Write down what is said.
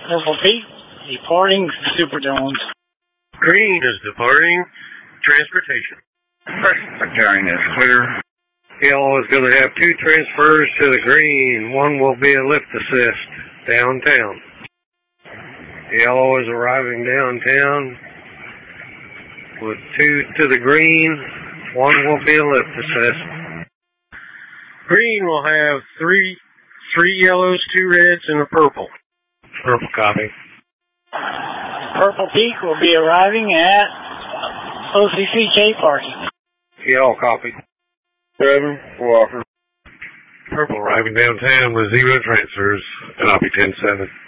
Purple Peak departing Superdome. Green is departing transportation. Presbyterian is clear. Yellow is going to have 2 transfers to the green. One will be a lift assist downtown. Yellow is arriving downtown with 2 to the green. One will be a lift assist. Green will have 3 yellows, 2 reds, and a purple. Purple copy. Purple Peak will be arriving at OCCK parking. Yellow copy. 7, Walker. Purple arriving downtown with 0 transfers, and I'll be 10-7.